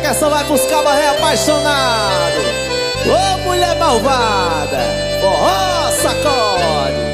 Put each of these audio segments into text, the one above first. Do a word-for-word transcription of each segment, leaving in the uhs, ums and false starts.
que essa vai buscar uma reapaixonado. Ô mulher malvada, forró sacode.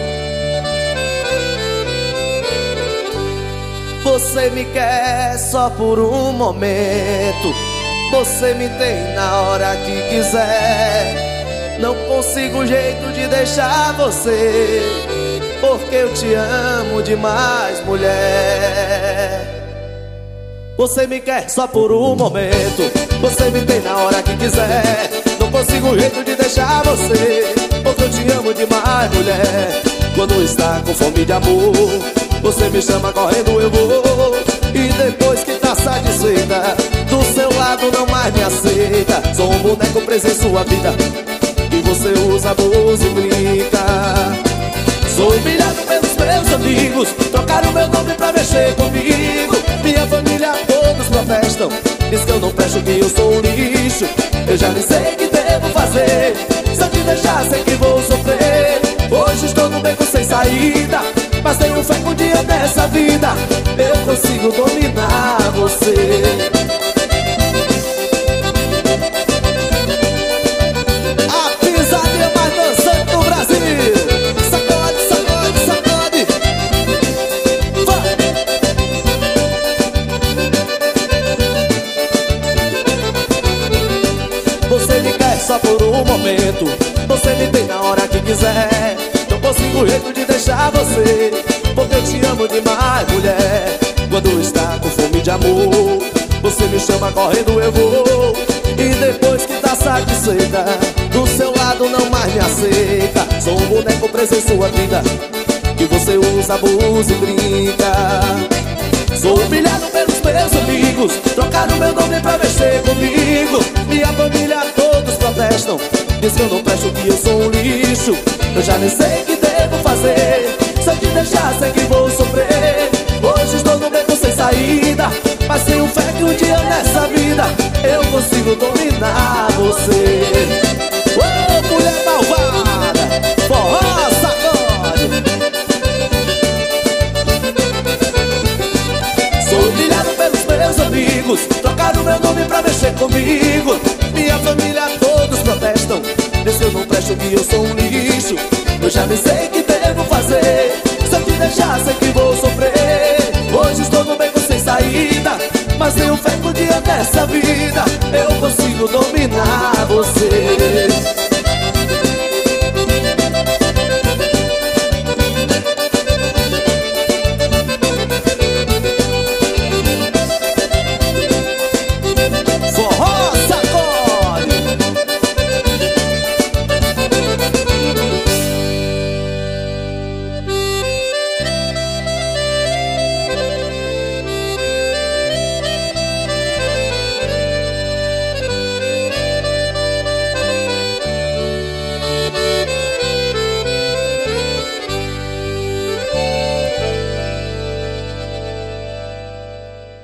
Você me quer só por um momento, você me tem na hora que quiser. Não consigo jeito de deixar você, porque eu te amo demais, mulher. Você me quer só por um momento, você me tem na hora que quiser. Não consigo jeito de deixar você, porque eu te amo demais, mulher. Quando está com fome de amor, você me chama correndo, eu vou. E depois que tá satisfeita, do seu lado não mais me aceita. Sou um boneco preso em sua vida, e você usa, abusa e brinca. Sou humilhado pelos meus amigos, trocaram meu nome pra mexer comigo. Minha família todos protestam, diz que eu não presto, que eu sou um lixo. Eu já nem sei o que devo fazer, se eu te deixar sei que vou sofrer. Hoje estou no beco sem saída, mas tenho fé que um dia nessa vida eu consigo dominar você. A pisadinha mais dançante do Brasil. Sacode, sacode, sacode. Vai. Você me quer só por um momento, você me tem na hora que quiser. Não consigo jeito de deixar você, porque eu te amo demais, mulher. Quando está com fome de amor, você me chama correndo, eu vou. E depois que tá satisfeita, do seu lado não mais me aceita. Sou um boneco preso em sua vida, que você usa, abusa e brinca. Sou humilhado pelos meus amigos, trocaram meu nome pra mexer comigo. Minha família todos protestam, diz que eu não presto, que eu sou um lixo. Eu já nem sei o que devo fazer, se eu te deixar sei que vou sofrer. Hoje estou no beco sem saída, mas tenho fé que um dia nessa vida eu consigo dominar você. Ô mulher malvada, forró sacode. Sou humilhado pelos meus amigos, trocaram meu nome pra mexer comigo. Minha família todos protestam, diz que eu não presto, que eu sou um lixo. Eu já nem sei o que devo fazer, se eu te deixar sei que vou sofrer. Hoje estou no beco sem saída, mas tenho fé que um dia nessa vida eu consigo dominar você.